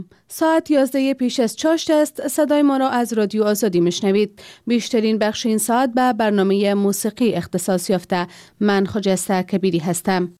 ساعت 11 پیش از چاشت است. صدای ما را از رادیو آزادی میشنوید. بیشترین بخش این ساعت به برنامه موسیقی اختصاص یافته. من خجسته کبیری هستم.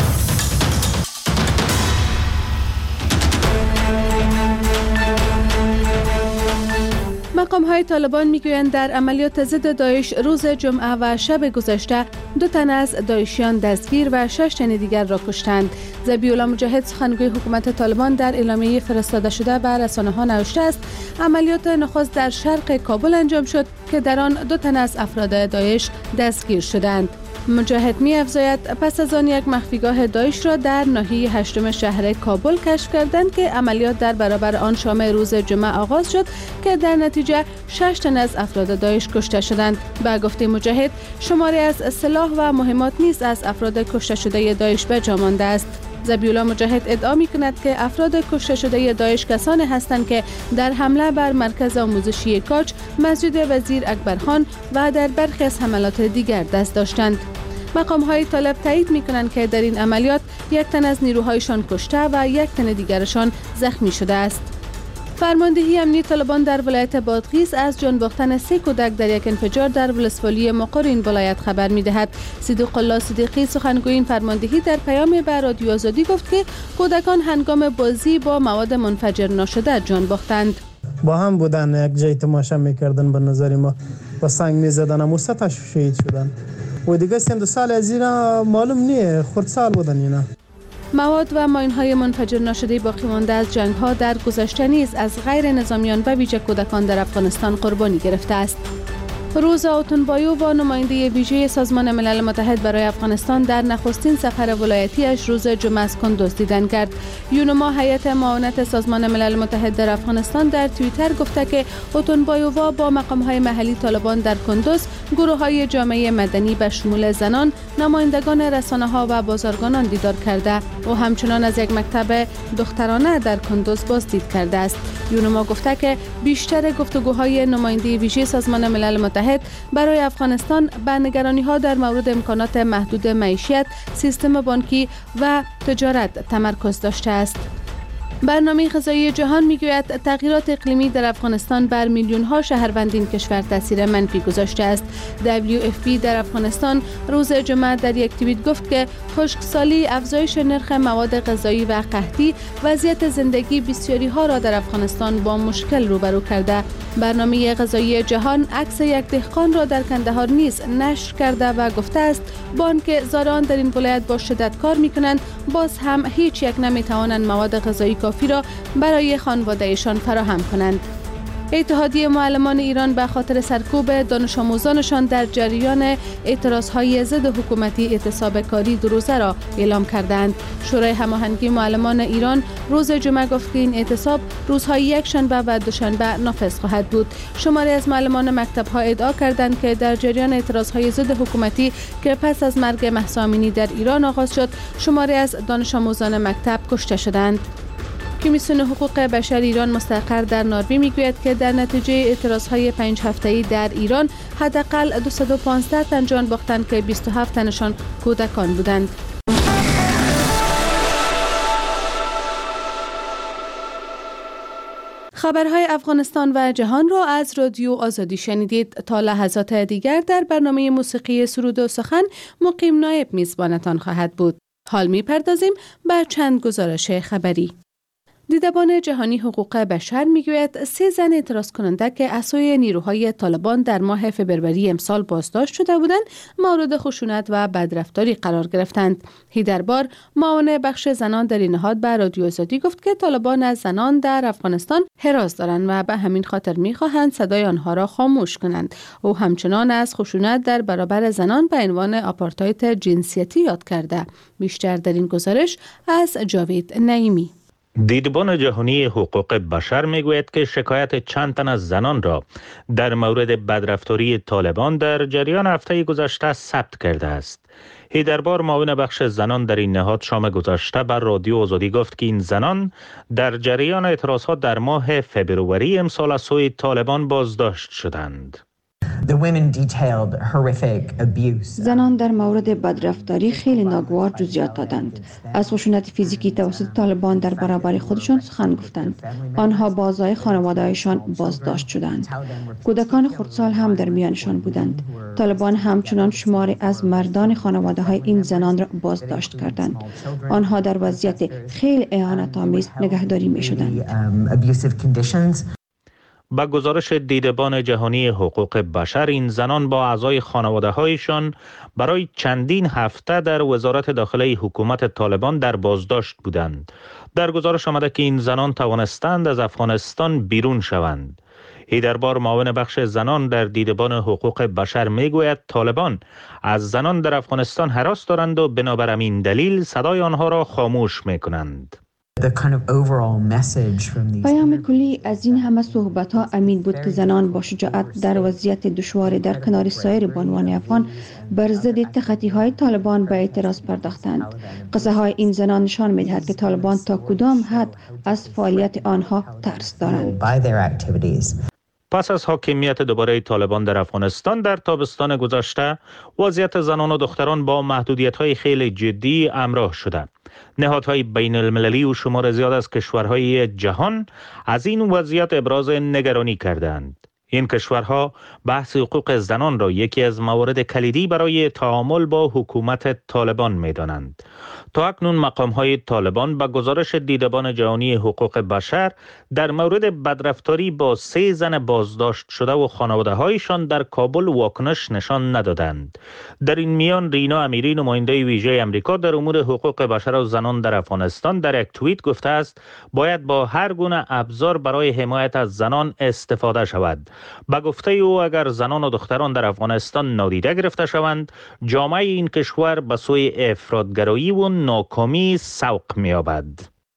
مقام‌های طالبان میگویند در عملیات ضد داعش روز جمعه و شب گذشته 2 تن از داعشیان دستگیر و 6 تن دیگر را کشتند. ذبیح‌الله مجاهد سخنگوی حکومت طالبان در اعلامیه فرستاده شده به رسانه‌ها نوشته است عملیات نخست در شرق کابل انجام شد که در آن 2 تن از افراد داعش دستگیر شدند. مجاهد می افزاید پس از آن یک مخفیگاه داعش را در ناحیه 8 شهر کابل کشف کردند که عملیات در برابر آن شام روز جمعه آغاز شد که در نتیجه 6 تن از افراد داعش کشته شدند. به گفته مجاهد شماری از سلاح و مهمات نیز از افراد کشته شده داعش به جا مانده است. ذبیح‌الله مجاهد ادعا می‌کند که افراد کشته شده داعش کسانی هستند که در حمله بر مرکز آموزشی کاج، مسجد وزیر اکبرخان و در برخی از حملات دیگر دست داشتند. مقام‌های طالب تایید می‌کنند که در این عملیات 1 تن از نیروهایشان کشته و 1 تن دیگرشان زخمی شده است. فرماندهی امنی طالبان در ولایت بادغیس از جان باختن 3 کودک در یک انفجار در ولسوالی مقر این ولایت خبر می‌دهد. صدیق الله صدیقی سخنگوی این فرماندهی در پیام به رادیو آزادی گفت که کودکان هنگام بازی با مواد منفجر ناشده جان باختند. با هم بودن، یک جای تماشا می‌کردن، به نظر ما با سنگ می‌زدن، اما 3 تا شهید شدن. و دیگه 3 سال از اینا معلوم نیه، خردسال بودن اینا. مواد و ماین‌های منفجر ناشده باقی مانده از جنگ‌ها در گذشته نیز از غیر نظامیان و ویژه کودکان در افغانستان قربانی گرفته است. روزا اوتونبایو و نماینده ویژه سازمان ملل متحد برای افغانستان در نخستین سفر ولایتیش روز جمعه از کندوز دیدن کرد. یونما هیئت معاونت سازمان ملل متحد در افغانستان در توییتر گفته که اوتونبایو با مقام‌های محلی طالبان در کندوز گروه‌های جامعه مدنی به شمول زنان، نمایندگان رسانه‌ها و بازرگانان دیدار کرده و همچنان از یک مکتب دخترانه در کندوز بازدید کرده است. یونما گفته که بیشتر گفتگوهای نماینده ویژه سازمان ملل متحد برای افغانستان به نگرانی‌ها در مورد امکانات محدود معیشت، سیستم بانکی و تجارت تمرکز داشته است. برنامه غذایی جهان میگوید تغییرات اقلیمی در افغانستان بر میلیون‌ها شهروند این کشور تاثیر منفی گذاشته است. WFP در افغانستان روز جمعه در یک توییت گفت که خشکسالی، افزایش نرخ مواد غذایی و قحطی وضعیت زندگی بسیاری‌ها را در افغانستان با مشکل روبرو کرده. برنامه غذایی جهان عکس یک دهقان را در کندهار نیز نشر کرده و گفته است بانک زارعان در این ولایت با شدت کار می‌کنند، باز هم هیچ یک نمی‌توانند مواد غذایی کافی را برای خانواده‌شان فراهم کنند. اتحادیه معلمان ایران به خاطر سرکوب دانش آموزانشان در جریان اعتراضهای ضد حکومتی اعتصاب کاری 2 روزه را اعلام کردند. شورای هماهنگی معلمان ایران روز جمعه گفت که این اعتصاب روزهای یکشنبه و دوشنبه نافذ خواهد بود. شماری از معلمان مکتب‌ها ادعا کردند که در جریان اعتراضهای ضد حکومتی که پس از مرگ مهسا امینی در ایران آغاز شد، شماری از دانش آموزان مکتب کشته شدند. کمیسیون حقوق بشر ایران مستقر در ناروی میگوید که در نتیجه اعتراضهای 5 هفته‌ای در ایران حداقل 215 تن جان باختند که 27 تنشان کودکان بودند. خبرهای افغانستان و جهان را از رادیو آزادی شنیدید. تا لحظات دیگر در برنامه موسیقی سرود و سخن مقیم نایب میزبانتان خواهد بود. حال میپردازیم به چند گزارش خبری. دیدبان جهانی حقوق بشر میگوید 3 زن اعتراض کننده که عصای نیروهای طالبان در ماه فبروری امسال بازداشت شده بودند مورد خشونت و بدرفتاری قرار گرفتند. هیدربار معاون بخش زنان در این نهاد به رادیو آزادی گفت که طالبان از زنان در افغانستان حراس دارند و به همین خاطر میخواهند صدای آنها را خاموش کنند. او همچنان از خشونت در برابر زنان به عنوان آپارتاید جنسیتی یاد کرده. بیشتر در این گزارش از جاوید نعیمی. دیدبان جهانی حقوق بشر میگوید که شکایت چند تن از زنان را در مورد بدرفتاری طالبان در جریان هفته گذشته ثبت کرده است. هیدربار معاون بخش زنان در این نهاد شام گذشته بر رادیو آزادی گفت که این زنان در جریان اعتراضات در ماه فبروری امسال از سوی طالبان بازداشت شدند. زنان در مورد بدرفتاری خیلی ناگوار جزئیات دادند. از خشونت فیزیکی توسط طالبان در برابر خودشان سخن گفتند. آنها با اعضای خانواده‌هایشان بازداشت شدند. کودکان خردسال هم در میانشان بودند. طالبان همچنان شماری از مردان خانواده‌های این زنان را بازداشت کردند. آنها در وضعیت خیلی اهانت‌آمیز نگهداری می‌شدند. با گزارش دیدبان جهانی حقوق بشر، این زنان با اعضای خانواده‌هایشان برای چندین هفته در وزارت داخله حکومت طالبان در بازداشت بودند. در گزارش آمده که این زنان توانستند از افغانستان بیرون شوند. هیدربار، معاون بخش زنان در دیدبان حقوق بشر، میگوید طالبان از زنان در افغانستان هراس دارند و بنابر همین دلیل صدای آنها را خاموش میکنند. پیام کلی از این همه صحبت‌ها امید بود که زنان با شجاعت در وضعیت دشواری در کنار سایر بانوان افغان بر ضد تخطی‌های طالبان به اعتراض پرداختند. قصه های این زنان نشان می‌دهد که طالبان تا کدام حد از فعالیت آنها ترس دارند. پس از حاکمیت دوباره طالبان در افغانستان در تابستان گذشته، وضعیت زنان و دختران با محدودیت‌های خیلی جدی همراه شده. نهادهای بین المللی و شمار زیاد از کشورهای جهان از این وضعیت ابراز نگرانی کردند. این کشورها بحث حقوق زنان را یکی از موارد کلیدی برای تعامل با حکومت طالبان می‌دانند. تا اکنون مقام‌های طالبان با گزارش دیدبان جهانی حقوق بشر در مورد بدرفتاری با 3 زن بازداشت شده و خانواده‌هایشان در کابل واکنش نشان ندادند. در این میان رینا امیری، نماینده ویژه آمریکا در امور حقوق بشر و زنان در افغانستان، در یک توییت گفته است باید با هر گونه ابزار برای حمایت از زنان استفاده شود. با گفته او اگر زنان و دختران در افغانستان نادیده گرفته شوند، جامعه این کشور به سوی افراطگرایی و ناکامی سوق می‌یابد.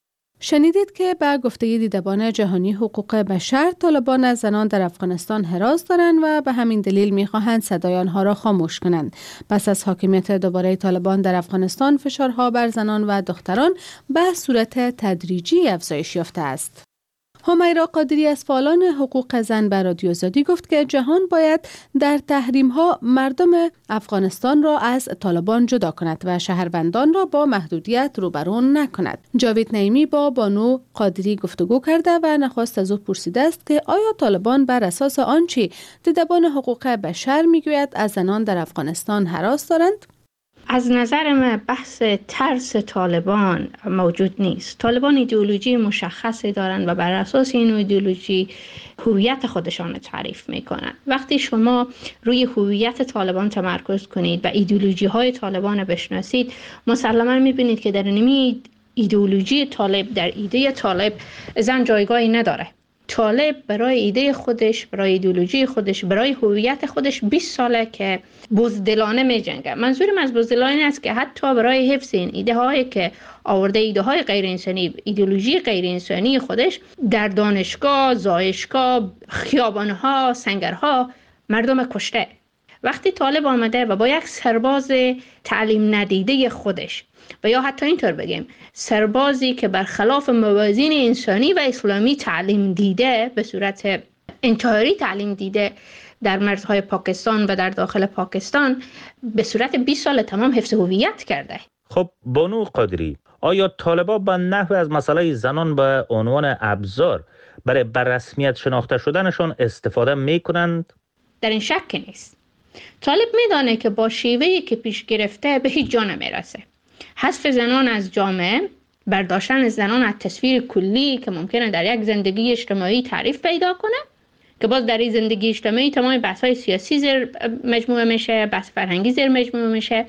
شنیدید که با گفته دیدبان جهانی حقوق بشر، طالبان از زنان در افغانستان هراس دارند و به همین دلیل می‌خواهند صدای آنها را خاموش کنند. پس از حاکمیت دوباره طالبان در افغانستان، فشارها بر زنان و دختران به صورت تدریجی افزایش یافته است. همیرا قادری از فعالان حقوق زن به رادیو آزادی گفت که جهان باید در تحریم‌ها مردم افغانستان را از طالبان جدا کند و شهروندان را با محدودیت روبرو نکند. جاوید نعیمی با بانو قادری گفتگو کرده و نخست از او پرسیده است که آیا طالبان بر اساس آنچه دیدبان حقوق بشر میگوید از زنان در افغانستان هراس دارند؟ از نظر من بحث ترس طالبان موجود نیست. طالبان ایدئولوژی مشخصی دارند و بر اساس این ایدئولوژی هویت خودشان رو تعریف میکنند. وقتی شما روی هویت طالبان تمرکز کنید و ایدئولوژی های طالبان بشناسید، مسلما میبینید که در نمی ایدئولوژی طالب، در ایده طالب زن جایگاهی نداره. طالب برای ایده خودش، برای ایدئولوژی خودش، برای هویت خودش 20 ساله که بزدلانه می جنگه. منظورم از بزدلانه است که حتی برای حفظ این ایده هایی که آورده، ایده های غیر انسانی، ایدئولوژی غیر انسانی خودش، در دانشگاه، زایشگاه، خیابانها، سنگرها مردم کشته. وقتی طالب آمده و با یک سرباز تعلیم ندیده خودش و یا حتی اینطور بگیم سربازی که برخلاف موازین انسانی و اسلامی تعلیم دیده، به صورت انتحاری تعلیم دیده در مرزهای پاکستان و در داخل پاکستان، به صورت 20 سال تمام حفظ هویت کرده. خب بانو قادری، آیا طالبان به نحو از مسئله زنان به عنوان ابزار برای رسمیت شناخته شدنشان استفاده میکنند؟ در این شک نیست. طالب میدانه که با شیوهی که پیش گرفته به هیچ جا نمیرسه. حذف زنان از جامعه، برداشتن زنان از تصویر کلی که ممکنه در یک زندگی اجتماعی تعریف پیدا کنه، که باز در این زندگی اجتماعی تمام بحث‌های سیاسی زیر مجموعه میشه، بحث فرهنگی زیر مجموعه میشه،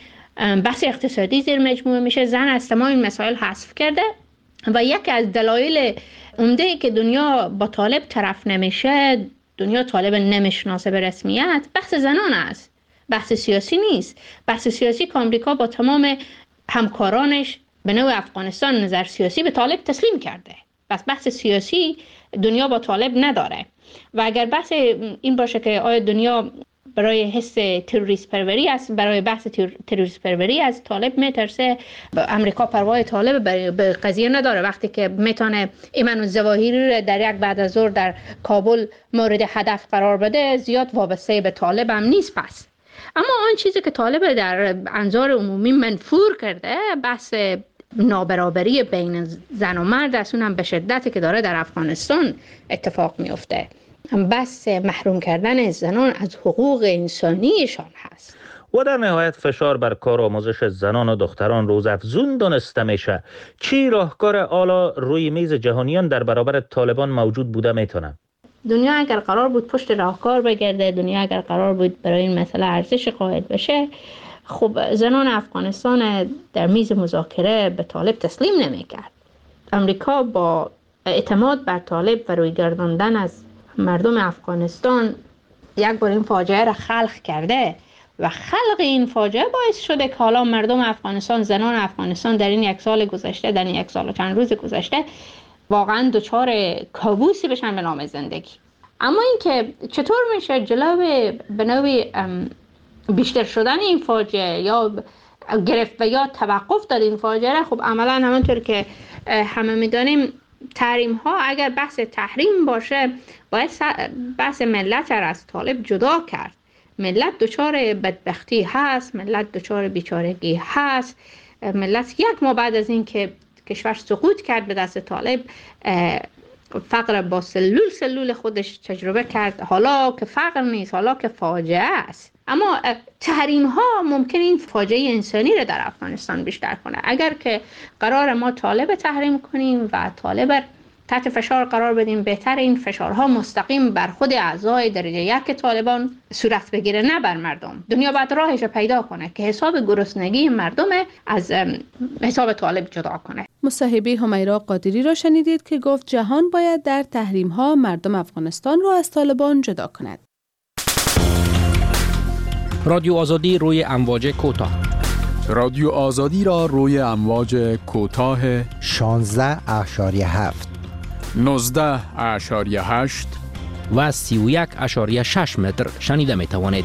بحث اقتصادی زیر مجموعه میشه. زن از تمام این مسائل حذف کرده و یکی از دلایل عمده‌ای که دنیا با طالب طرف نمیشه، دنیا طالب نمیشناسه به رسمیت، بحث زنان است. بحث سیاسی نیست. بحث سیاسی که آمریکا با تمام همکارانش به نوع افغانستان نظر سیاسی به طالب تسلیم کرده. پس بحث سیاسی دنیا با طالب نداره. و اگر بحث این باشه که آیا دنیا برای حس تروریست پروری است، برای بحث تروریست پروری از طالب میترسه. امریکا پروای طالب به قضیه نداره. وقتی که میتونه ایمن الظواهری در یک بعد از ظهر در کابل مورد هدف قرار بده، زیاد وابسته به طالب هم نیست. پس اما آن چیزی که طالب در انظار عمومی منفور کرده، بحث نابرابری بین زن و مرد است، اونم به شدتی که داره در افغانستان اتفاق میفته. بحث محروم کردن زنان از حقوق انسانیشان هست. و در نهایت فشار بر کار آموزش زنان و دختران روزافزون دانسته میشه. چی راهکار اعلی روی میز جهانیان در برابر طالبان موجود بوده میتونه؟ دنیا اگر قرار بود پشت راهکار بگرده، دنیا اگر قرار بود برای این مسئله ارزش قائل بشه، خب زنان افغانستان در میز مذاکره به طالب تسلیم نمیکرد. امریکا با اعتماد بر طالب و روی گرداندن از مردم افغانستان یک بار این فاجعه را خلق کرده و خلق این فاجعه باعث شده که حالا مردم افغانستان، زنان افغانستان در این یک سال گذشته، در این یک سال و چند روز گذشته واقعا دچار کابوسی بشن به نام زندگی. اما اینکه چطور میشه جلو به نوعی بیشتر شدن این فاجعه یا گرفت و یا توقف داد این فاجعه، خب عملا همونطور که همه میدانیم تحریم ها اگر بحث تحریم باشه باید بحث ملت را از طالب جدا کرد. ملت دچار بدبختی هست، ملت دچار بیچارگی هست. ملت یک ماه بعد از این که کشور سقوط کرد به دست طالب، فقر با سلول خودش تجربه کرد. حالا که فقر نیست، حالا که فاجعه است. اما تحریم ها ممکن این فاجعه انسانی را در افغانستان بیشتر کنه. اگر که قرار ما طالب تحریم کنیم و طالب تحت فشار قرار بدیم، بهتر این فشارها مستقیم بر خود اعضای درجه یک طالبان صورت بگیره، نه بر مردم. دنیا باید راهش پیدا کنه که حساب گرسنگی مردم از حساب طالب جدا کنه. مصاحبه همیرا قادری را شنیدید که گفت جهان باید در تحریم ها مردم افغانستان را از طالبان جدا کند. رادیو آزادی روی امواج کوتاه. رادیو آزادی را روی امواج کوتاه 16.7 19.8 و 31.6 متر شنیده می توانید.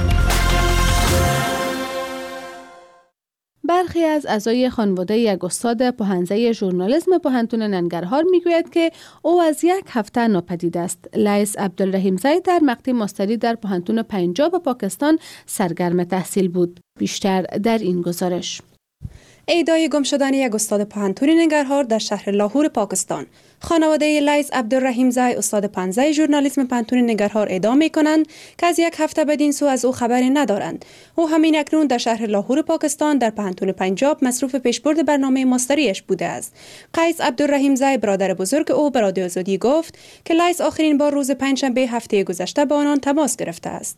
برخی از اعضای خانواده یک استاد پوهنځی ژورنالیسم پوهنتون ننگرهار میگوید که او از یک هفته ناپدید است. لیث عبدالرحیمزی در مقطع ماستری در پوهنتون پنجاب پاکستان سرگرم تحصیل بود. بیشتر در این گزارش. ادعای گم شدن یک استاد پوهنتون ننگرهار در شهر لاهور پاکستان. خانواده لیث عبدالرحیمزی استاد پوهنځی ژورنالیسم پوهنتون ننگرهار ادعا می‌کنند که از یک هفته بدین سو از او خبری ندارند. او همین اکنون در شهر لاهور پاکستان در پوهنتون پنجاب مصروف پیشبرد برنامه ماستریش بوده است. قیس عبدالرحیمزی برادر بزرگ او به رادیو آزادی گفت که لیث آخرین بار روز پنجشنبه هفته گذشته با آنان تماس گرفته است.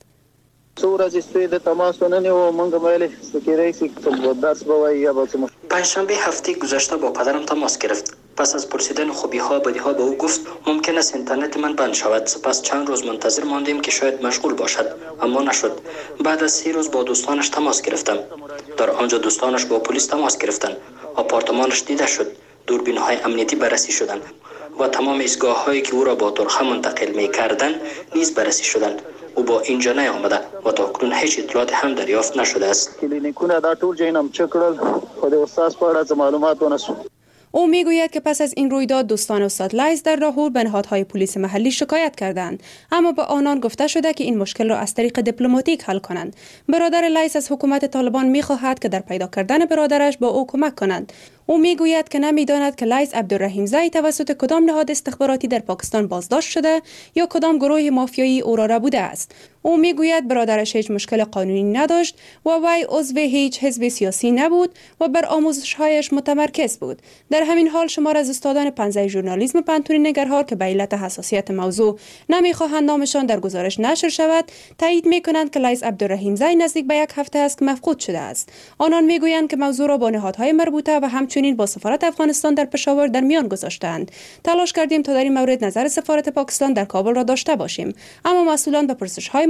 پنجشنبه هفته گذشته با پدرم تماس گرفت. پس از پرسیدن خوبی ها بدی ها به او گفت ممکن است اینترنت من بند شود. سپس چند روز منتظر ماندیم که شاید مشغول باشد، اما نشد. بعد از 3 روز با دوستانش تماس گرفتم. در آنجا دوستانش با پلیس تماس گرفتند. آپارتمانش دیده شد. دوربین های امنیتی بررسی شدند و تمام ایستگاه هایی که او را با ترخه منتقل می کردند نیز بررسی شدند. او با اینجا نیامده و تا اکنون هیچ اطلاعات هم دریافت نشده است. کلینیکونه دا ټول جینم چکړل خو د استاد په اړه معلومات ونشو. او میگوید که پس از این رویداد دوستان استاد لیث در لاهور به نهادهای پلیس محلی شکایت کردند، اما به آنان گفته شده که این مشکل را از طریق دیپلماتیک حل کنند. برادر لیث از حکومت طالبان میخواهد که در پیدا کردن برادرش با او کمک کنند. او میگوید که نمیداند که لیث عبدالرحیمزی توسط کدام نهاد استخباراتی در پاکستان بازداشت شده یا کدام گروه مافیایی او را ربوده است. او میگوید برادرش هیچ مشکل قانونی نداشت و وی عضو هیچ حزب سیاسی نبود و بر آموزش‌هایش متمرکز بود. در همین حال شمار از استادان پنجه ژورنالیسم پوهنتون ننگرهار که به علت حساسیت موضوع نمیخواهند نامشان در گزارش نشر شود، تایید میکنند که لیث عبدالرحیمزی نزدیک به یک هفته است که مفقود شده است. آنان میگویند که موضوع را با نهادهای مربوطه و همچنین با سفارت افغانستان در پشاور در میان گذاشتند. تلاش کردیم تا در این مورد نظر سفارت پاکستان در کابل را داشته باشیم، اما مسئولان به پرسش‌های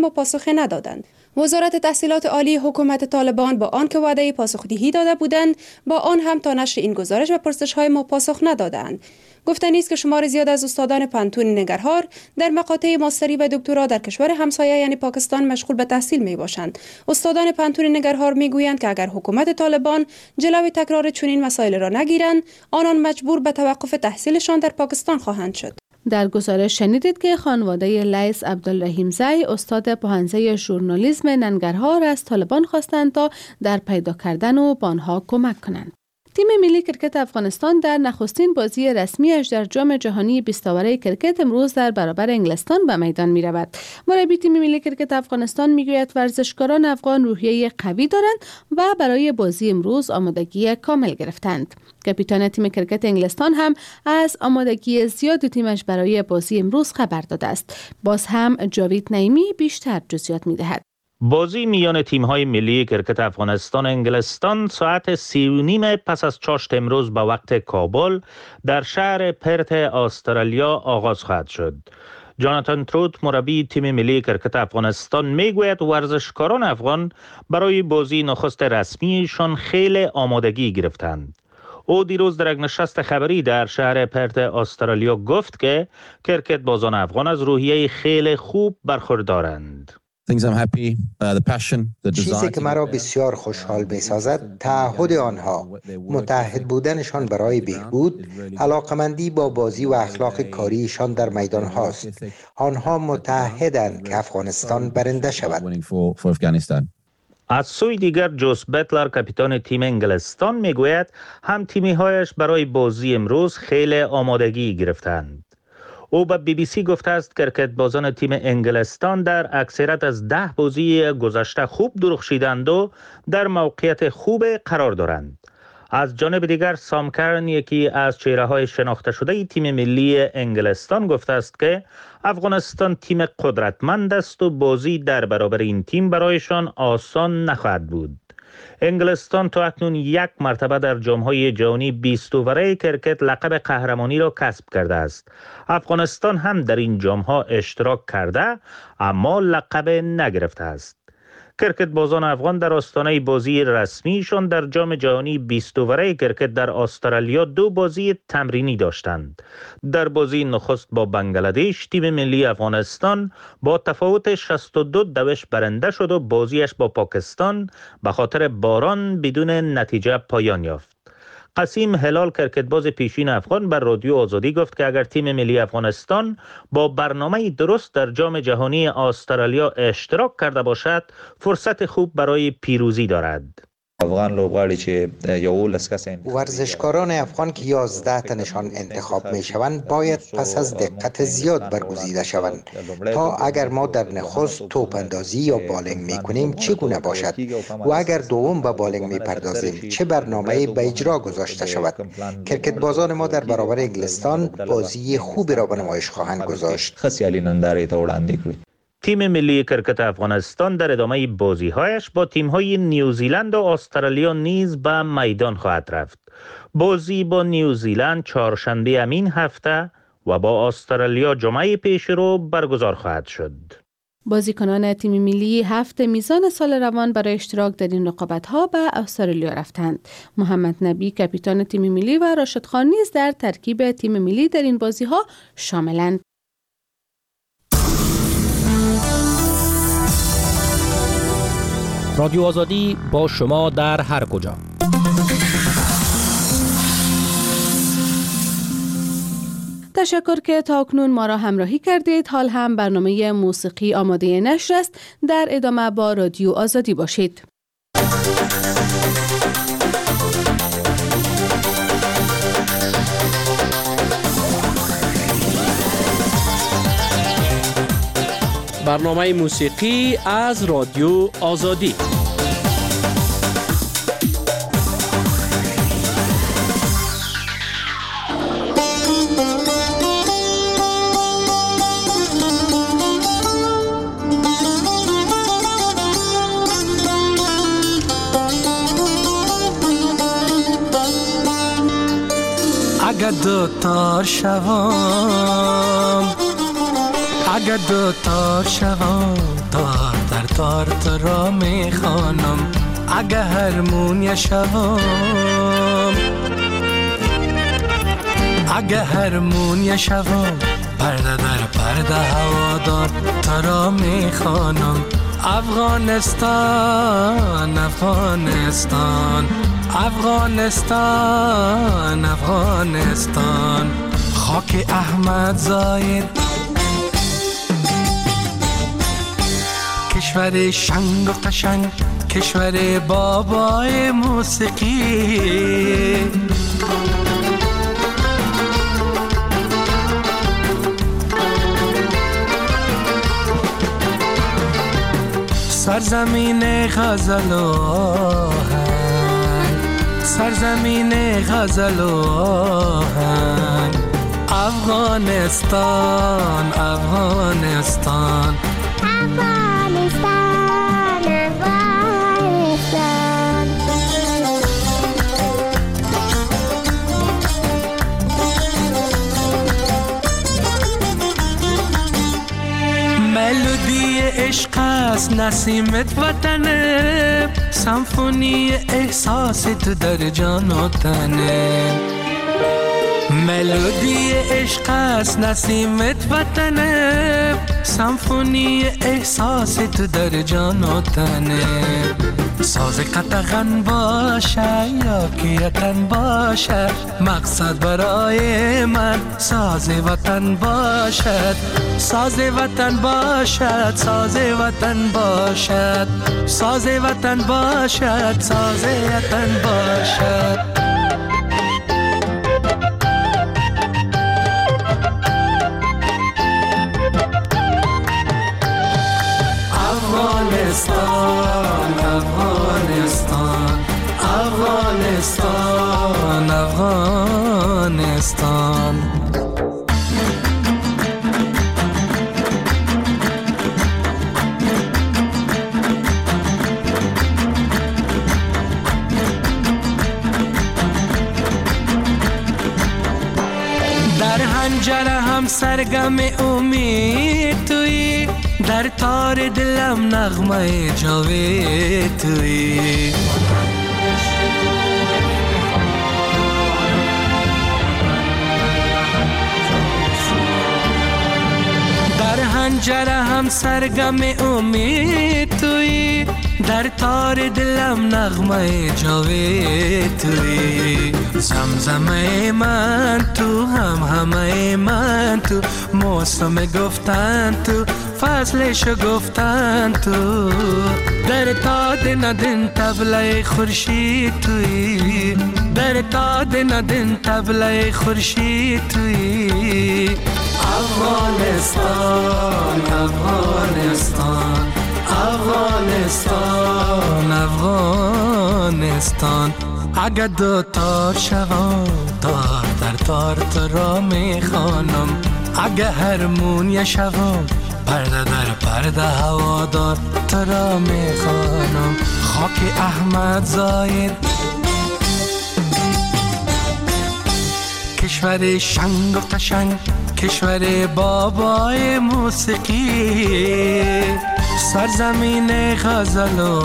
اما پاسخ ندادند. وزارت تحصیلات عالی حکومت طالبان با آنکه وعده پاسخدهی داده بودند، با آن هم تا نشر این گزارش و پرسش‌های ما پاسخ ندادند. گفتنی است که شمار زیاد از استادان پانتون ننگرهار در مقاطع ماستری و دکترا در کشور همسایه یعنی پاکستان مشغول به تحصیل می باشند. استادان پانتون ننگرهار می گویند که اگر حکومت طالبان جلوی تکرار چنین مسائل را نگیرند، آنان مجبور به توقف تحصیلشان در پاکستان خواهند شد. در گزارش شنیدید که خانواده لیث عبدالرحیمزی استاد پوهنځی ژورنالیسم ننگرهار از طالبان خواستند تا در پیدا کردن و به آنها کمک کنند. تیم ملی کرکت افغانستان در نخستین بازی رسمیش در جام جهانی 20 اوره کرکت امروز در برابر انگلستان به میدان می رود. مربی تیم ملی کرکت افغانستان می گوید ورزشکاران افغان روحیه قوی دارند و برای بازی امروز آمادگی کامل گرفتند. کاپیتان تیم کرکت انگلستان هم از آمادگی زیاد تیمش برای بازی امروز خبر داده است. باز هم جاوید نعیمی بیشتر جزئیات می دهد. بازی میان تیم‌های ملی کرکت افغانستان و انگلستان ساعت 3:30 پس از چاشت امروز به وقت کابل در شهر پرت استرالیا آغاز خواهد شد. جاناتان تروت مربی تیم ملی کرکت افغانستان میگوید ورزشکاران افغان برای بازی نخست رسمیشان خیلی آمادگی گرفتند. او دیروز در یک نشست خبری در شهر پرت استرالیا گفت که کرکت بازان افغان از روحیه خیلی خوب برخوردارند. چیزی که مرا بسیار خوشحال می‌سازد تعهد آنها، متحد بودنشان برای بهبود، علاقمندی با بازی و اخلاق کاریشان در میدان هاست. آنها متحدند که افغانستان برنده شود. از سوی دیگر جوس بتلر کاپیتان تیم انگلستان میگوید هم تیمی‌هایش برای بازی امروز خیلی آمادگی گرفتند. او به بی بی سی گفته است کرکت بازان تیم انگلستان در اکثریت از 10 بازی گذشته خوب درخشیدند و در موقعیت خوب قرار دارند. از جانب دیگر سام کرن یکی از چهره‌های شناخته شده تیم ملی انگلستان گفته است که افغانستان تیم قدرتمند است و بازی در برابر این تیم برایشان آسان نخواهد بود. انگلستان تا اکنون 1 مرتبه در جام‌های جهانی 20 اوره کرکت لقب قهرمانی را کسب کرده است. افغانستان هم در این جام‌ها اشتراک کرده اما لقب نگرفته است. کرکت بازان افغان در آستانه بازی رسمیشان در جام جهانی 20 اوره کرکت در استرالیا 2 بازی تمرینی داشتند. در بازی نخست با بنگلادش تیم ملی افغانستان با تفاوت 62 دوش برنده شد و بازیش با پاکستان به خاطر باران بدون نتیجه پایان یافت. قسیم هلال کرکتباز پیشین افغان بر رادیو آزادی گفت که اگر تیم ملی افغانستان با برنامه درست در جام جهانی استرالیا اشتراک کرده باشد فرصت خوب برای پیروزی دارد. افغان لوبغاړي چې یو لسکه ورزشکاران افغان که 11 تنشان انتخاب می شوند باید پس از دقت زیاد برگزیده شوند تا اگر ما در نخست توپ اندازی یا بالینگ می کنیم چگونه باشد و اگر دوم به بالینگ می پردازیم چه برنامه‌ای به اجرا گذاشته شود. کرکت بازان ما در برابر انگلستان بازی خوبی را به نمایش خواهند گذاشت. خسیالی ننداره تا وړاندې کړي. تیم ملی کرکت افغانستان در ادامه بازی‌هایش با تیم‌های نیوزیلند و استرالیا نیز به میدان خواهد رفت. بازی با نیوزیلند چهارشنبه همین هفته و با استرالیا جمعه پیشرو برگزار خواهد شد. بازیکنان تیم ملی 7 میزان سال روان برای اشتراک در این رقابت‌ها به استرالیا رفتند. محمد نبی کاپیتان تیم ملی و راشد خان نیز در ترکیب تیم ملی در این بازی‌ها شاملند. رادیو آزادی با شما در هر کجا. تشکر که تاکنون ما را همراهی کردید. حال هم برنامه موسیقی آماده نشر است. در ادامه با رادیو آزادی باشید. برنامه موسیقی از رادیو آزادی. اگر دو تار شوم اگه دو تار شوم تار در تار تو را میخوانم، اگه هرمونی شوم اگه هرمونی شوم، پرده در پرده هوادار تو را میخوانم. افغانستان افغانستان افغانستان افغانستان، خاک احمد زاید، کشور شنگ و قشنگ، کشور بابای موسیقی. سرزمین غزل و آهنگ، سرزمین غزل و آهنگ، افغانستان افغانستان افغانستان افغانستان. ملودی عشق است نسیمت وطنه، سمفونی احساس تو در جان و تنه. ملودی عشق است نسیمت وطنه، سمفونی احساس تو در جان و تنه. ساز قطغن باشه یا کیتن باشه، مقصد برای من ساز وطن باشد. ساز وطن باشد، ساز وطن باشد، ساز وطن باشد، ساز وطن باشد. افغانستان افغانستان افغانستان افغانستان. در حنجره هم سرگم امید تویی، در تار دلم نغمه جاوید تویی. در حنجره هم سرگم امید تویی، در تار دلم نغمه جاوید تویی. زمزمه من تو، همه من تو، موسم گفتن تو، فصلشو گفتن تو. در تاد ندن طبله خورشید تویی، در تاد ندن طبله خورشید تویی. افغانستان افغانستان افغانستان افغانستان. اگه دو تار شوم تار در تار تو را میخوانم، اگه هرمونی شوم پرده در پرده هوادار تو را میخوانم. خاک احمد زاید، کشور شنگ و قشنگ، کشور بابای موسیقی. سرزمین غزل و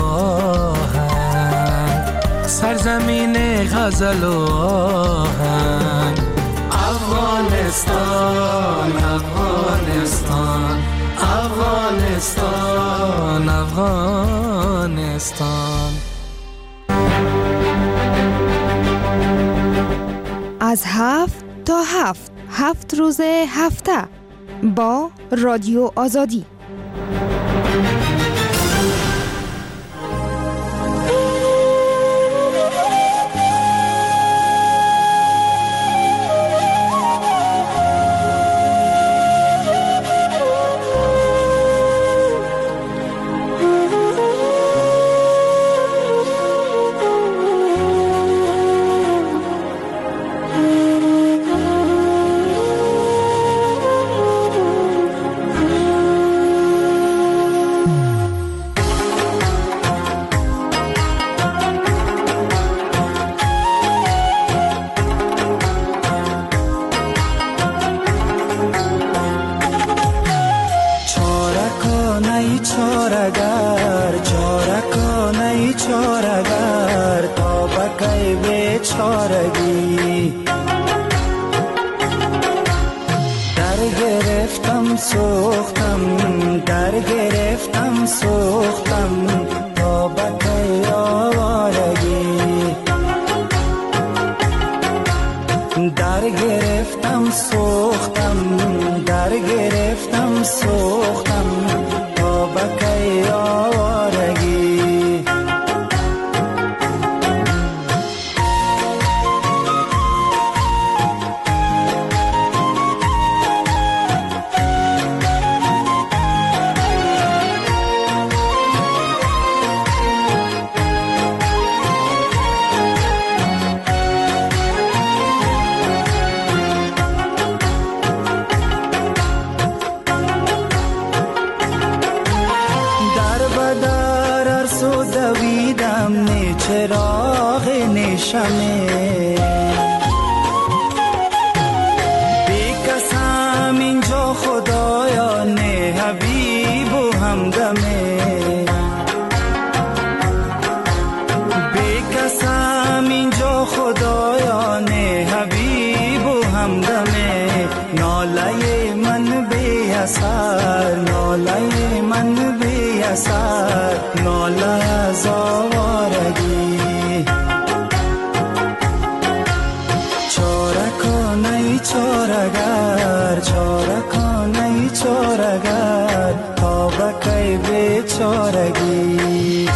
آهنگ، سرزمین غزل و آهنگ، افغانستان افغانستان افغانستان افغانستان. از 7 تا 7 روز هفته با رادیو آزادی. چارگر چاره کنی چارگر تا بکی بیچارگی در گرفتم سوختم در گرفتم سوختم تا بکی آوارگی در گرفتم سوختم در گرفتم سوختم تا بکی آوارگی چراغ نشمه بی کسم اینجا خدایا نه حبیب و همدمه بی کسم اینجا خدایا نه حبیب و همدمه ناله من بی اثر ناله من بی اثر ناله از آوارگی چارگر چاره کنی چارگر تا بکی بیچارگی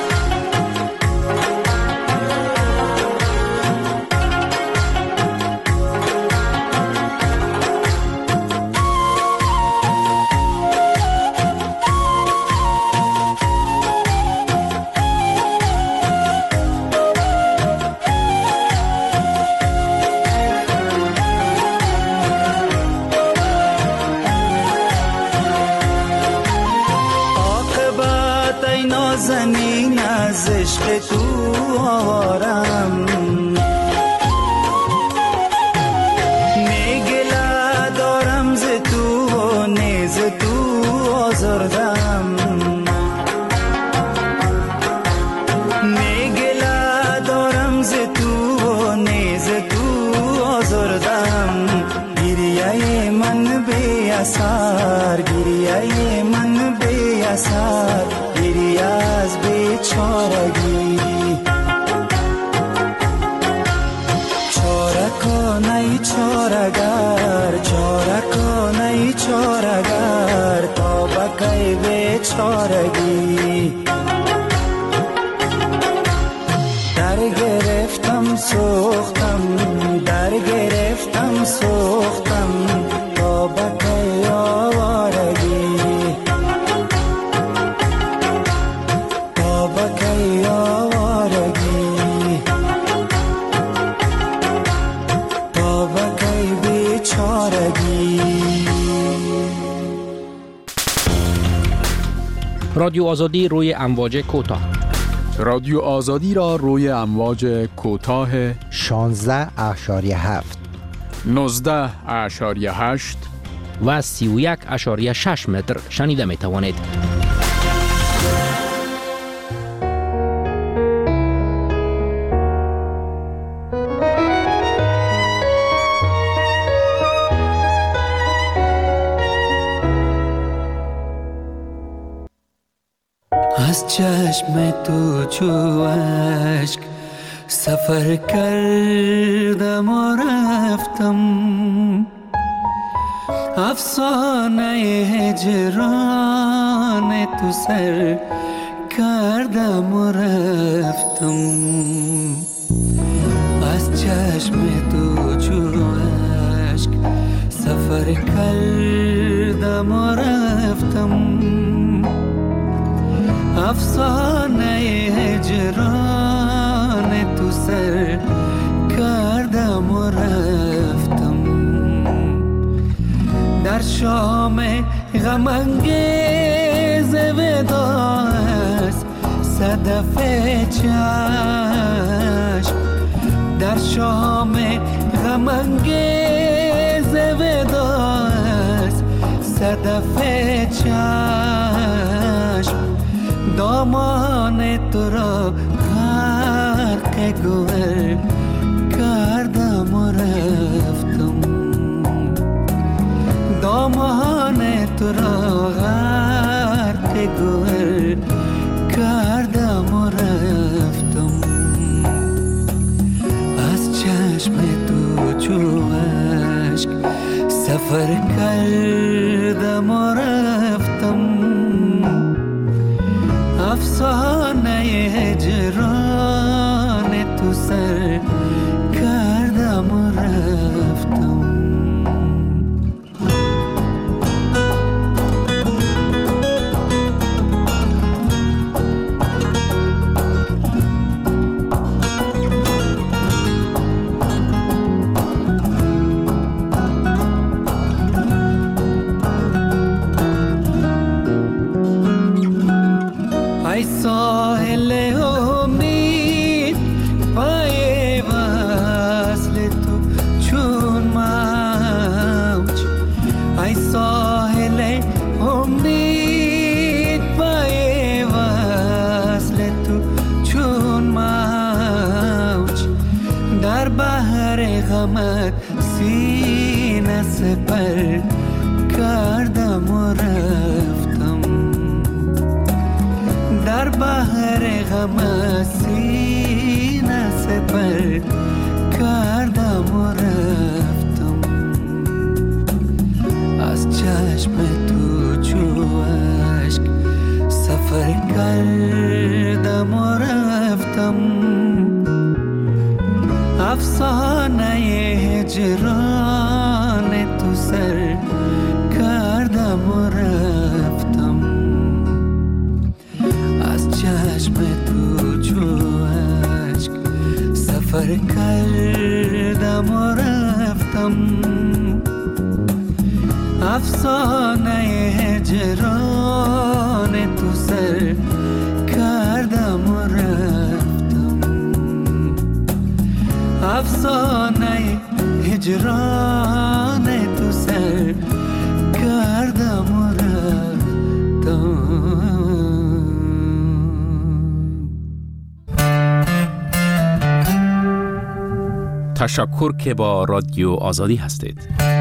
زنین از عشق تو آوارم نگله دارم ز تو و نیز تو آزردم نگله دارم ز تو و نیز تو آزردم گریه من بی اثر گریه من بی اثر گریه از بیچارگی چاره کنی چارگر چاره کنی چارگر تا بکی بیچارگی در گرفتم سوختم در گرفتم سوختم تا بکی آوارگی رادیو آزادی روی امواج کوتاه. رادیو آزادی را روی امواج کوتاه 16.7 19.8 و 31.6 متر شنیده می توانید. از چشم تو چو اشک سفر کردم و رفتم افسانه هجران تو سر کردم و رفتم از چشم تو چو اشک سفر کردم و رفتم افسانه هجران تو سر کردم و رفتم در شام غم انگیز ودا است صدف چشم در شام غم انگیز ودا است صدف چشم دامان تو را غرق گوهر کردم و رفتم، دامان تو را غرق گوهر کردم و رفتم، از چشم تو چو اشک سفر کردم و رفتم، افسانه هجران تو سر کردم و رفتم. ای ساحل امید پای وصل تو چون موج، ای ساحل امید پای وصل تو چون موج، در بحر غمت سینه سپر کردم و رفتم، در بحر غم سینه سپر کردم و رفتم، از چشم تو چو اشک سفر کردم و رفتم، افسانه هجران تو سر کردم و رفتم، چشم تو چو اشک سفر کردم و رفتم، افسانه هجران تو سر کردم و رفتم، افسانه هجران تو سر کردم و رفتم. تشکر که با رادیو آزادی هستید.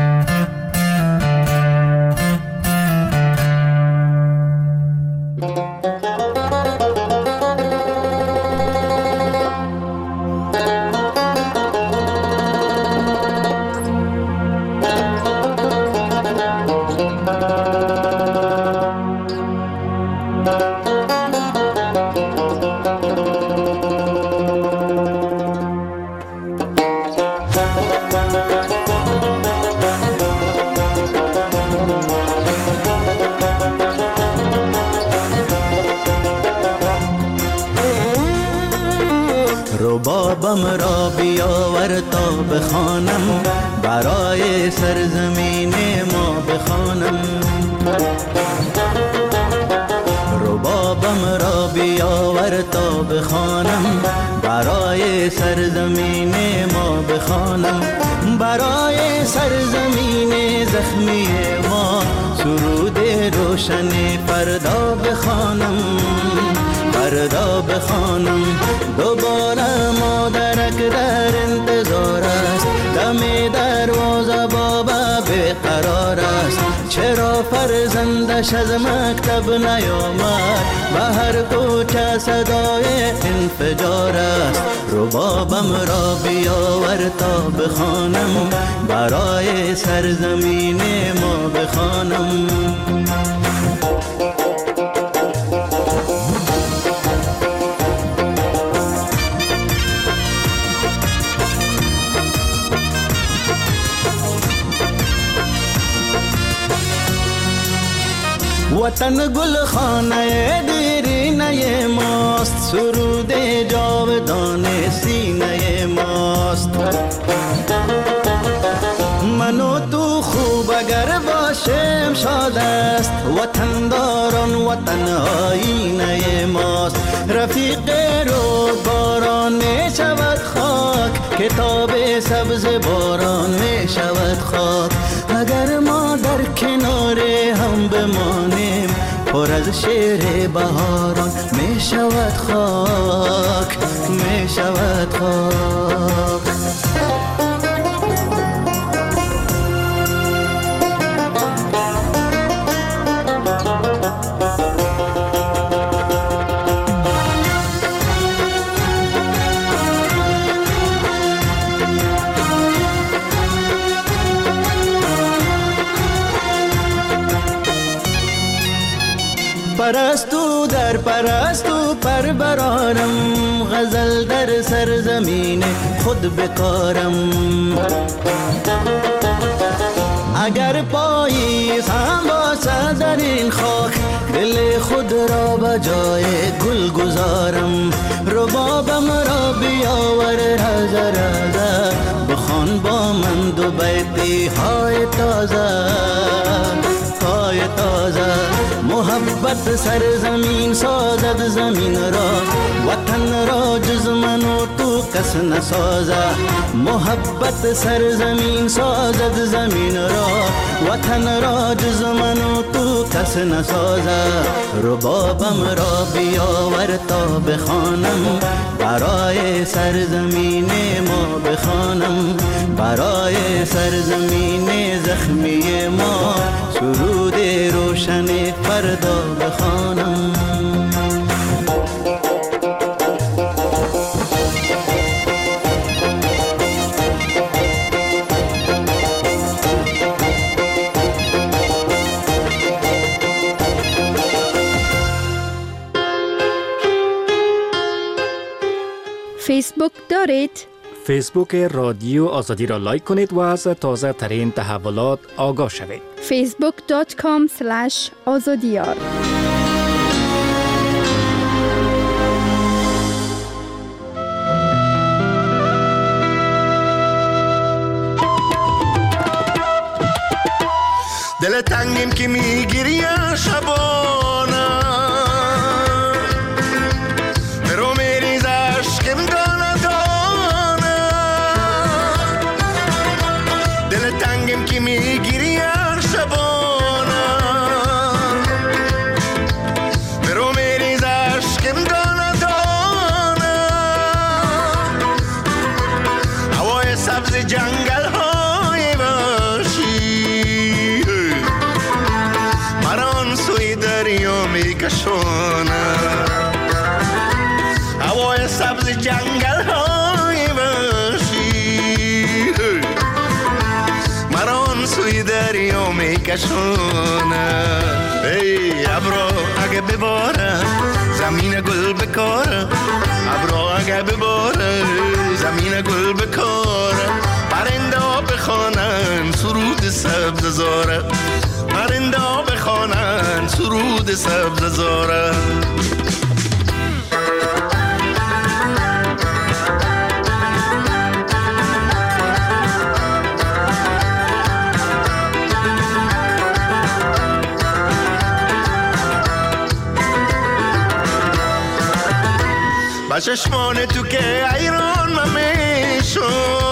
ربابم را بیاور تا بخوانم، برای سرزمین ما بخوانم، ربابم را بیاور تا بخوانم، برای سرزمین ما بخوانم، برای سرزمین زخمی ما سرود روشن فردا بخوانم، فردا بخوانم. دوباره مادرک در انتظار است، دم دروازه بابا بیقرار است، چرا فرزندش از مکتب نیامد، به هر کوچه صدای انفجار است. ربابم را بیاور تا بخوانم، برای سرزمین ما بخوانم. وطن گل خانه دیرینه ماست، سرود جاودان سینه ماست. من و تو خوب اگر باشیم شاد است، وطن داران وطن آینه ماست. رفیق رو باران می شود خاک، کتاب سبز باران می شود خاک. اگر ما در کنار هم بمانیم، پر از شعر بهاران شود خاک، می شود خاک. پرستو در پرستو پر برارم، غزل در سرزمین خود بکارم. اگر پاییز هم باشد در این خاک، دل خود را به جای گل گذارم. ربابم را بیاور رازه رازه، بخوان با من دو بیتی های تازه های تازه. محبت سرزمین سازد زمین را، وطن را جز من و تو کس نسازه. محبت سرزمین سازد زمین را، وطن را جز من و تو کس نسازه. ربابم را بیاور تا بخوانم، برای سرزمین ما بخوانم. برای سرزمین زخمی ما سرود روشن فردا بخوانم. فیسبوک دارید؟ فیسبوک رادیو آزادی را لایک کنید و از تازه ترین تحولات آگاه شوید. facebook.com/azadiyar. دل تنگیم که میگیری شبانه، برو میریز عشقم دانه دانه. دل تنگیم که میگیری شبانه، برو میریز عشقم دانه دانه. هوای سبز جنگل های وحشی مران سوی دریا میکشونه. هوای سبز جنگل های وحشی مران سوی دریا میکشونه. ای ابرو اگه بباره زمین گل بکاره، ابرو اگه بباره زمین گل بکاره. پرنده ها بخوانن سرود سبز زاره، پرنده ها بخوانن سرود سبز زاره. با چشمان تو که ایران من میشم،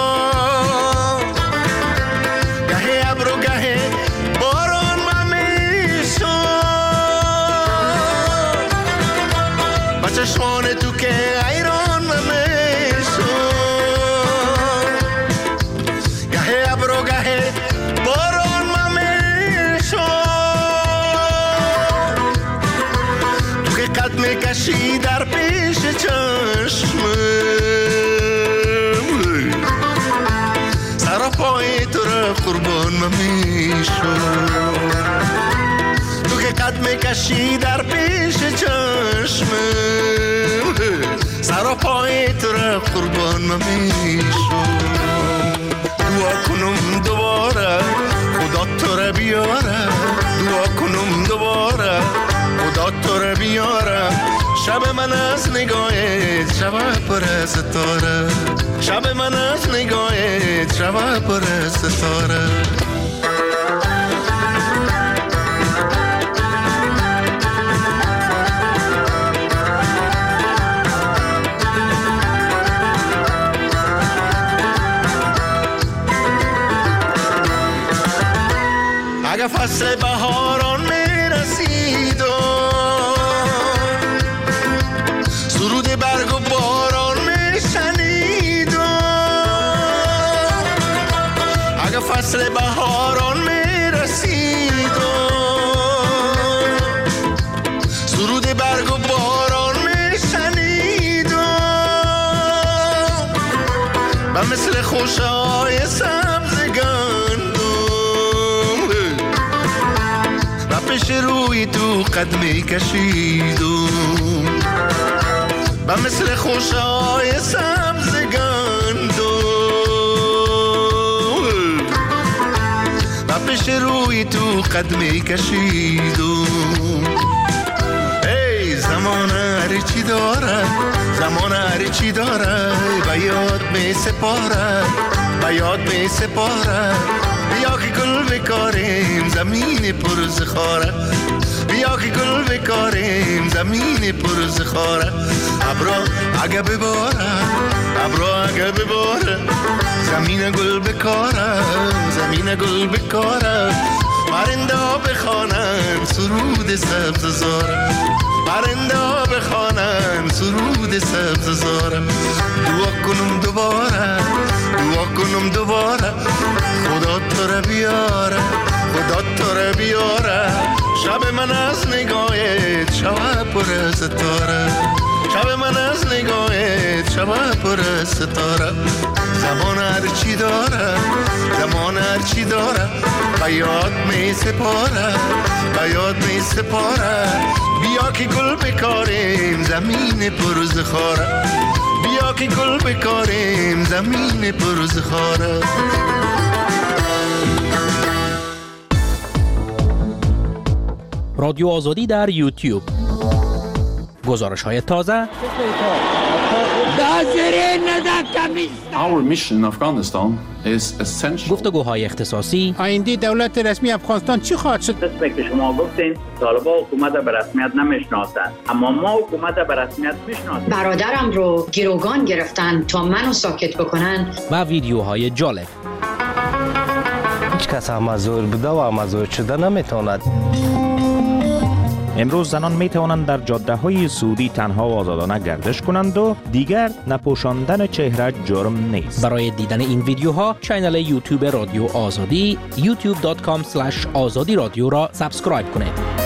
گهی ابرو گهی باران من میشم. با چشمان تو که ایران من میشم، گهی ابرو گهی باران من میشم. تو که قد میکشی در پیش چشمم، سر پای تو را قربان من میشم. تو که قد میکشی در پیش چشمم، سر پای تو را قربان من میشم. دعا کنم دوباره خدا تو را بیاره، دعا کنم دوباره خدا تو را بیاره. شب من از نگاهت شب پر ستاره، شب من از نگاهت شب پر ستاره. اگه فصل بهاران میرسید و خوشهای سبز گندم و پیش روی تو قدمی کشیدم و مثل خوشهای سبز گندم و پیش روی تو قدمی کشیدم. ای زمان هر چی داره، زمان هر چی داره و یاد می سپاره، و یاد می سپاره. بیا که گل بکاریم زمین پر زخاره، بیا که گل بکاریم زمین پر زخاره. ابرا اگه بباره، ابرا اگه بباره، زمین گل بکاره، زمین گل بکاره. پرنده ها بخوانن سرود سبز زاره، پرنده ها بخوانن سرود سبز زاره. دعا کنم دوباره، دعا کنم دوباره، خدا تو را بیاره، خدا تو را بیاره. شب من از نگاهت شب پر از ستاره، شب من از نگاهت شب پر از ستاره. زمان هر چی داره، زمان هر چی داره و یاد می سپاره، و یاد می سپاره. بیا که گل بکاریم زمین پر زخاره، بیا که گل بکاریم زمین پر زخاره. رادیو آزادی در یوتیوب. گزارش های تازه. Our mission in Afghanistan is essential. گفتگوهای اختصاصی. آینده دولت رسمی افغانستان چی خواهد شد؟ مثل که شما گفتین طالبان حکومت به رسمیت نمیشناسند، اما ما حکومت به رسمیت میشناسیم. برادرم رو گروگان گرفتن تا منو ساکت بکنن. و ویدیوهای جالب. هیچ کس امازور بوده و امازور شده نمیتواند. امروز زنان می توانند در جاده های سعودی تنها و آزادانه گردش کنند و دیگر نپوشاندن چهره جرم نیست. برای دیدن این ویدیوها کانال یوتیوب رادیو آزادی youtube.com/azadi رادیو را سابسکرایب کنید.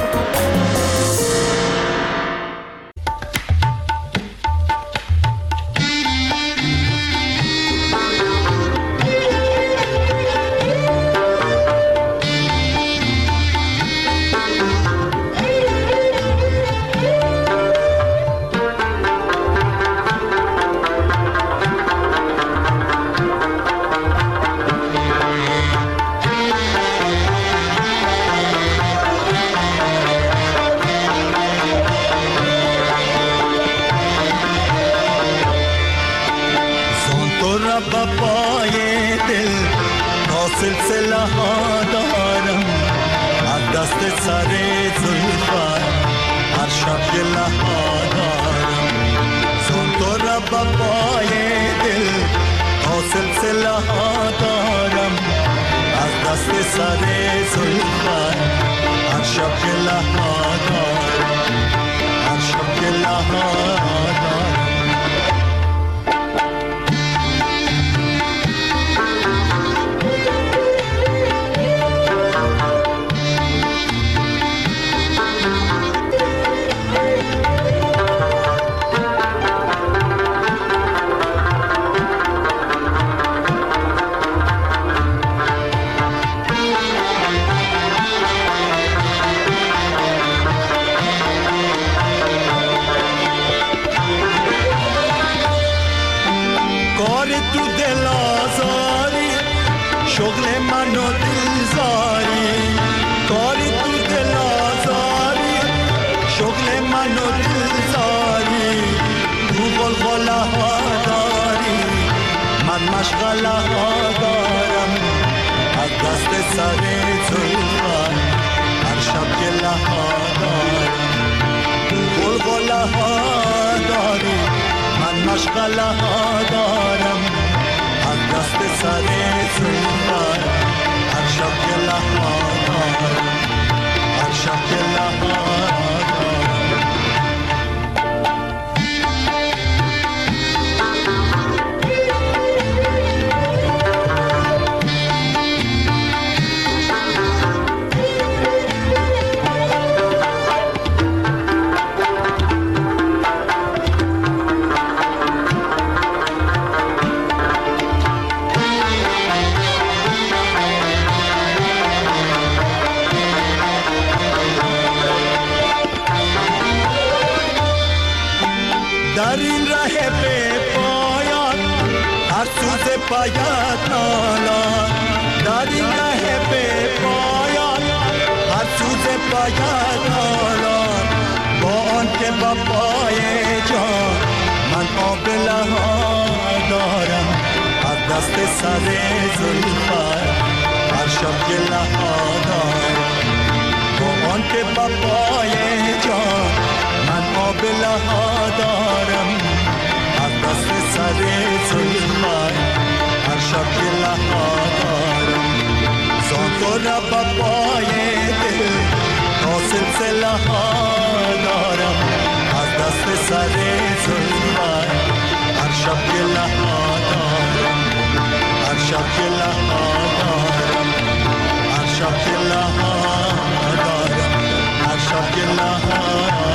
باید نالان در این ره به پایان هر سوز باید نالان با آن که با پای جان من آبله ها دارم از دست سر زلفر هر شب گله ها دارم با آن که با پای جان من آبله ها دارم از دست سر زلفر هر شب گله ها دارم زان تو را با پای دل تا سلسله ها دارم از دست سر زلفر هر شب گله ها دارم هر شب گله ها دارم هر شب گله ها دارم هر شب گله ها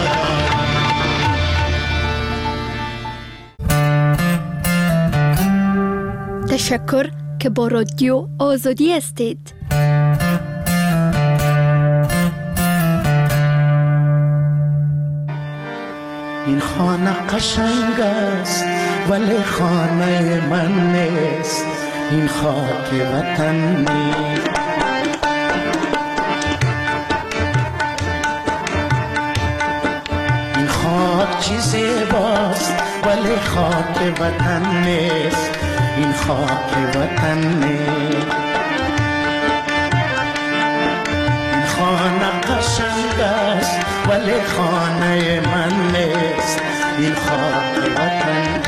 دارم. تشکر که با رادیو آزادی هستید. این خانه قشنگ است ولی خانه من نیست این خاک وطن نیست این خاک چیزی باست ولی خاک وطن نیست این خاک وطن نیست این خانه قشنگ است ولی خانه من نیست این خاک وطن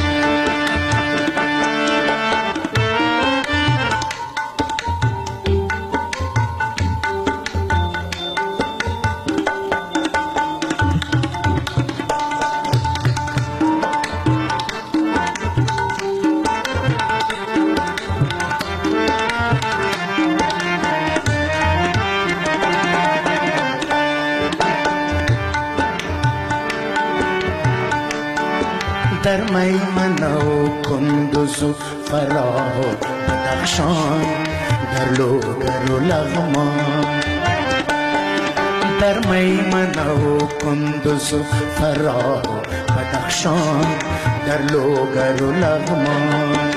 در میمنه و کندوز و فراه و بدخشان در لوگر و لغمان در میمنه و کندوز و فراه و بدخشان در لوگر و لغمان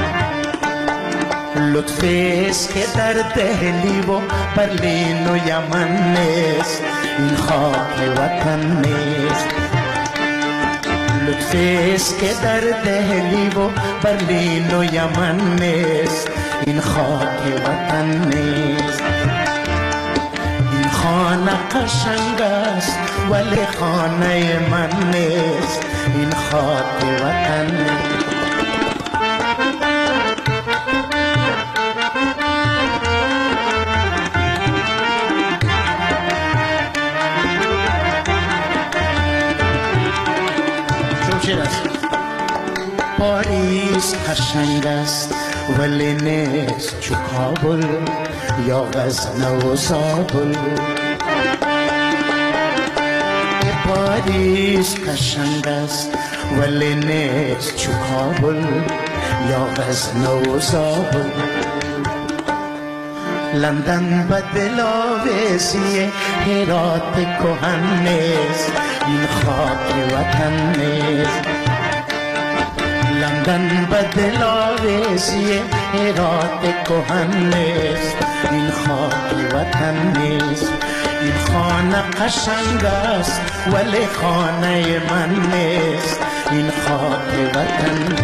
لطفیست که در دهلی و برلین و یمن نیست این خاک وطن نیست لطفیست که در دهلی و برلین و یمن نیست این خاک وطن نیست این خانه قشنگ است ولی خانه من نیست این خاک وطن نیست پاریس قشنگ است ولی نیست چو کابل یا غزنه و زابل پاریس قشنگ است ولی نیست چو کابل یا غزنه و زابل لندن به دلاویزی هرات کهن نیست این خاک وطن نیست لندن به دلاویزی هرات کهن نیست این خاک وطن نیست این خانه قشنگ است ولی خانه من نیست این خاک وطن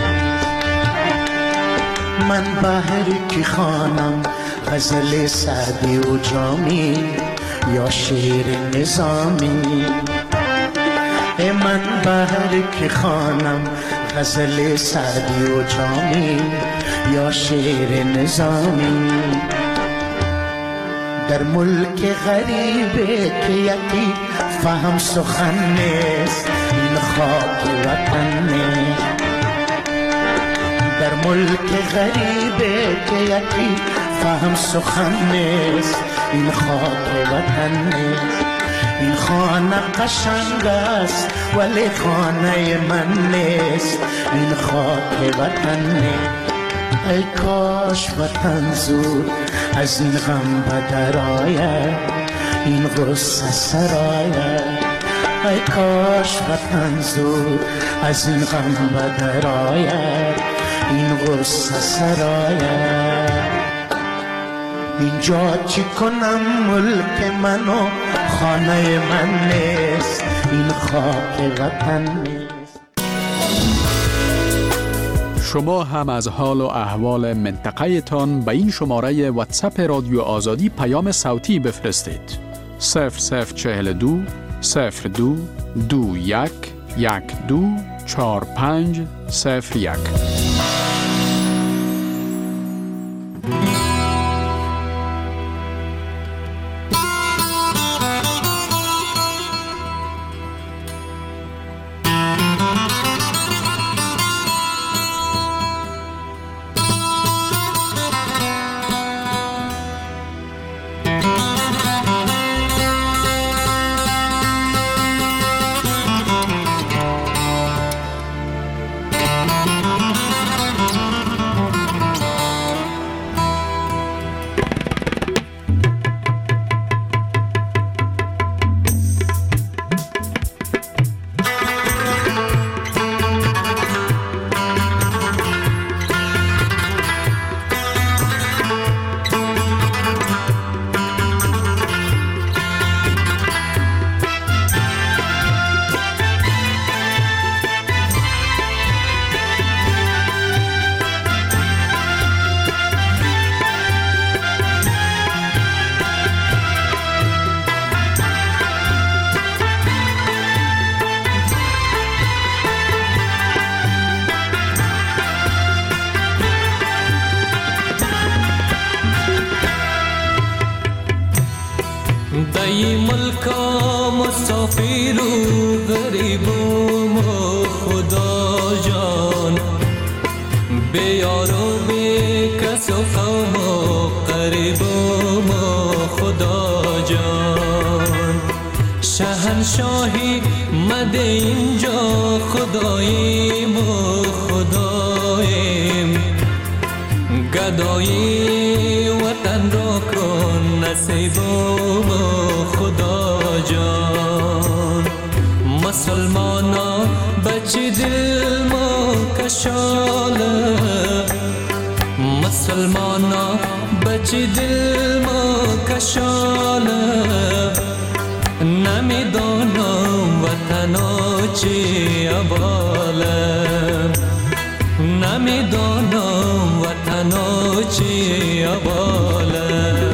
من بهر کی خوانم غزل سعدی و جامی یا شعر نظامی من بهر کی خوانم غزل سعدی و جامی یا شعر نظامی در ملک غریبه که یکی فهم سخن نیست این خاک وطن نیست در ملک غریبه که یکی فهم سخن نیست این خاک وطن نیست این خانه قشنگ است ولی خانه من نیست این خاک وطن نیست ای کاش وطن زود از این غم بدر آید این غصه سراید ای کاش وطن زود از این غم بدر آید این غصه سرایه. اینجا چی کنم ملک منو خانه من نیست، این خاک وطن نیست. شما هم از حال و احوال منطقه تان به این شماره واتساپ رادیو آزادی پیام صوتی بفرستید. 0042 02 21 12 45 01. ای ملکا مسافر و غریبم و خدا جان، به یار و به کس و قوم و قریبم و خدا جان. شهنشاهی مده اینجا خداییم و خداییم، گدایی وطن را کن نصیبم و خدا جان. مسلمانا بچه دل ما کشاله، مسلمانا بچه دل ما کشاله، نمیدانم وطنا چی اباله، نمیدانم وطنا چی اباله.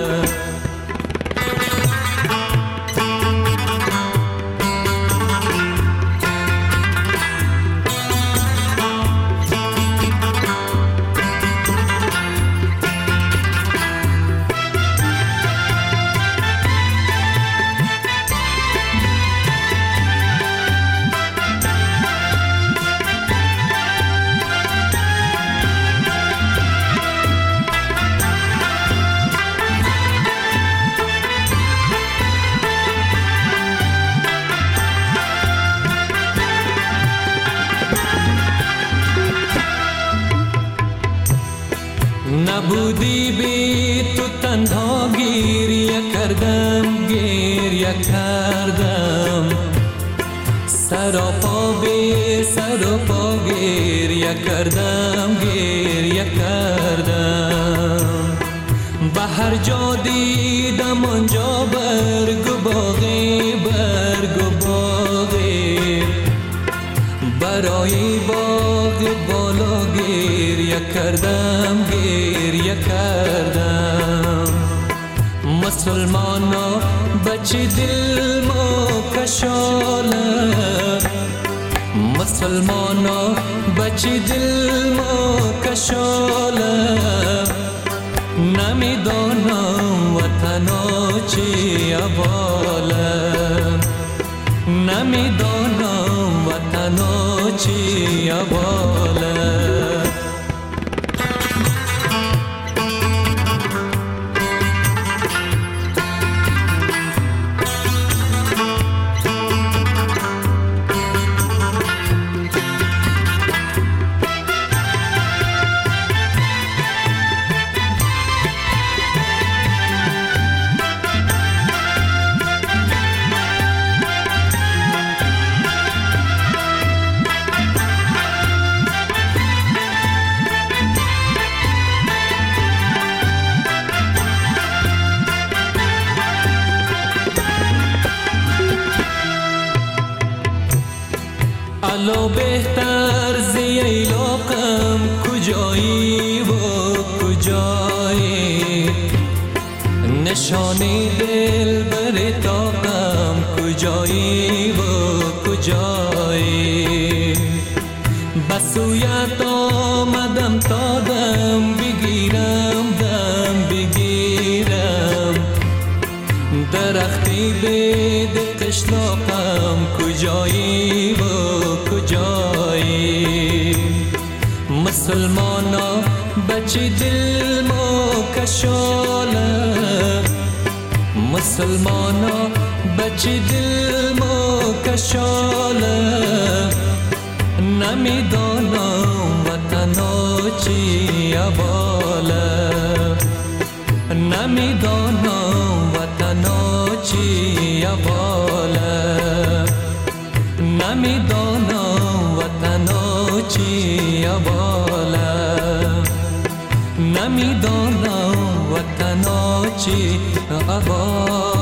نبودی بی تو تنها گریه کردم، گریه کردم، سراپا بی سراپا گریه کردم، گریه کردم. به هر جا دیدم آنجا برگ و باغی، برگ و باغی، برای باغ بالا گریه کردم، گریه کردم. مسلمانا بچه دل ما کشاله، مسلمانا بچه دل ما کشاله، نمیدانم وطنا چی اباله، نمیدانم وطنا چی اباله. حالا بهتر زیلاقم کجایی و کجایی، نشانی دل بر تاقم کجایی و کجایی، بسویت آمدم تا دم بگیرم دم بگیرم، درختی بید قشلاقم کجایی و کجایی، مسلمانا بچه دل ما کشاله، مسلمانا بچه دل ما کشاله، نمیدانم وطنا چی اواله، نمیدانم وطنا چی اواله، نمیدانم وطنا چی اواله، نمیدانم وطنا چی اواله.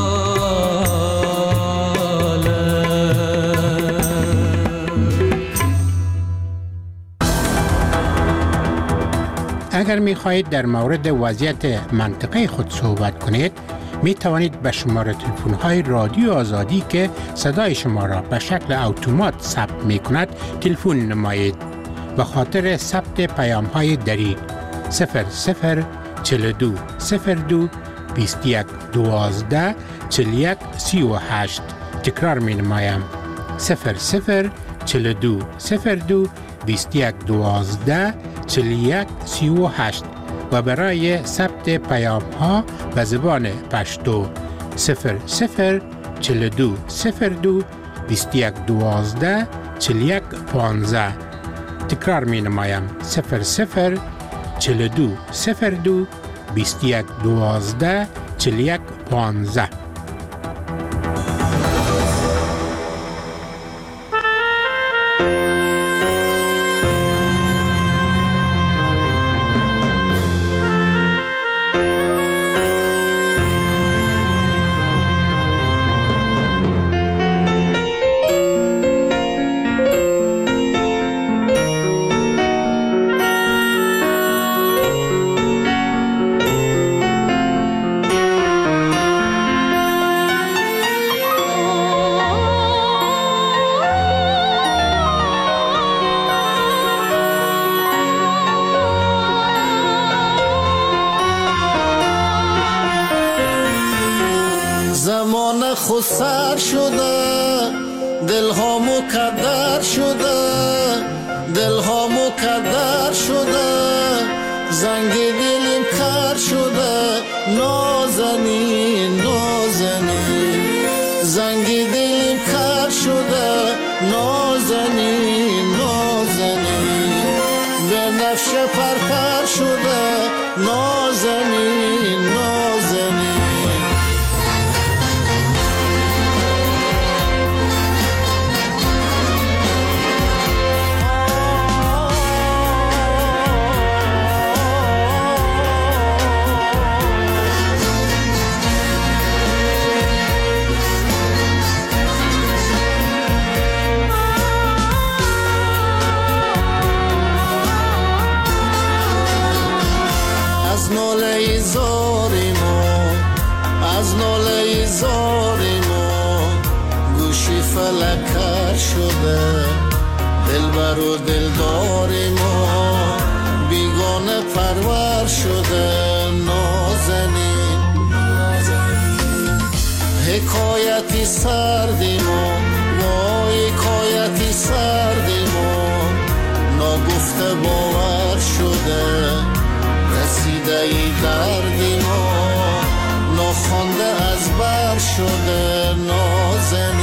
اگر می خواهید در مورد وضعیت منطقه خود صحبت کنید، می توانید به شماره تلفن های رادیو آزادی که صدای شما را به شکل اتومات ثبت می کند تلفن نمایید. به خاطر ثبت پیام های دری 0042 02 21 12 41 38. تکرار می نمایم 0042 02 21 12 41 38 و برای ثبت پیام ها به زبان پشتو 0042 02 21 12 41 15. تکرار می نمایم 0042 02 21 12 41 15. زمان خود سر شده، دل ها مکدر شده، دل ها مکدر شده، زنگ دلم کر شده، نازنین نازنین، زنگ دلم کر شده، نازنین نازنین، به نفش پرپر شده، نازنین نازنین. از ناله زاری ما گوشی فلکر شده، دلبر و دلدار ما بیگانه پرور شده، نازنین حکایتی سردی ما، وای حکایتی سردی ما، ناگفته باور شده، رسیده ای دردی ما، ناخوانده از بر شده، نازنین.